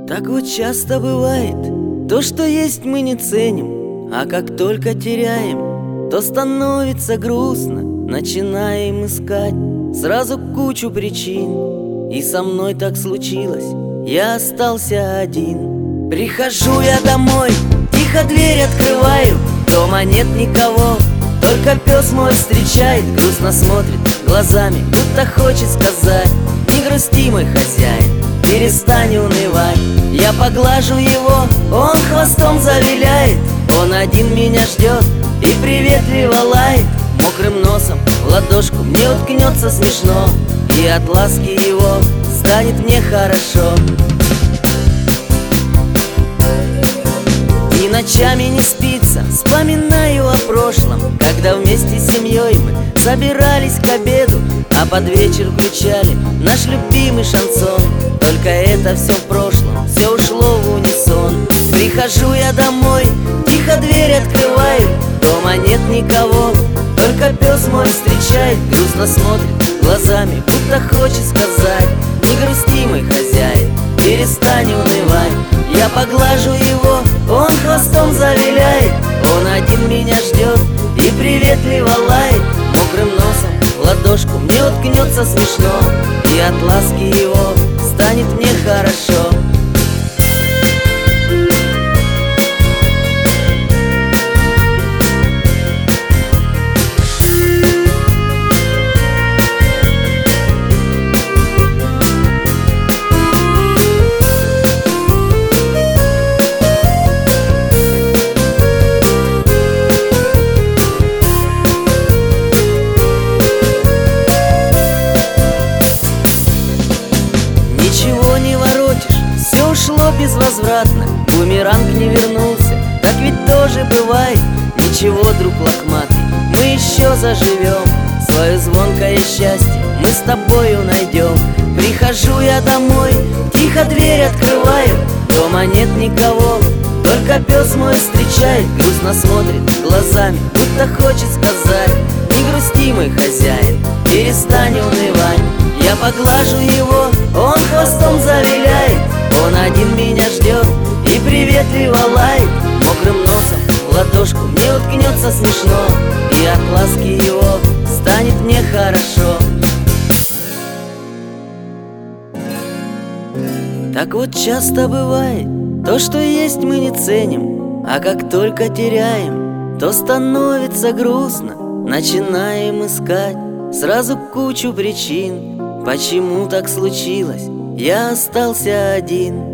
Так вот часто бывает, то, что есть, мы не ценим, а как только теряем, то становится грустно. Начинаем искать сразу кучу причин, и со мной так случилось, я остался один. Прихожу я домой, тихо дверь открываю, дома нет никого, только пес мой встречает, грустно смотрит глазами, будто хочет сказать: не грусти, мой хозяин, перестань унывать. Я поглажу его, он хвостом завиляет, он один меня ждет и приветливо лает. Мокрым носом в ладошку мне уткнется смешно, и от ласки его станет мне хорошо. И ночами не спится, вспоминаю о прошлом, когда вместе с семьей мы собирались к обеду, а под вечер включали наш любимый шансон. Только это все в прошлом, все ушло в унисон. Прихожу я домой, тихо дверь открываю, дома нет никого, только пес мой встречает, грустно смотрит глазами, будто хочет сказать: не грусти, мой хозяин, перестань унывать. Я поглажу его, он хвостом завиляет, он один меня ждет и приветливо лает. Мокрым носом в ладошку мне уткнется смешно, и от ласки его станет мне хорошо. Ничего не воротишь, все ушло безвозвратно, бумеранг не вернулся, так ведь тоже бывает. Ничего, друг лохматый, мы еще заживем, свое звонкое счастье мы с тобою найдем. Прихожу я домой, тихо дверь открываю, дома нет никого, только пес мой встречает, грустно смотрит глазами, будто хочет сказать: не грусти, мой хозяин, перестань унывать. Я поглажу его, он хвостом завиляет, он один меня ждет и приветливо лает. Мокрым носом в ладошку мне уткнется смешно, и от ласки его станет мне хорошо. Так вот часто бывает, то, что есть, мы не ценим, а как только теряем, то становится грустно. Начинаем искать сразу кучу причин, почему так случилось, я остался один.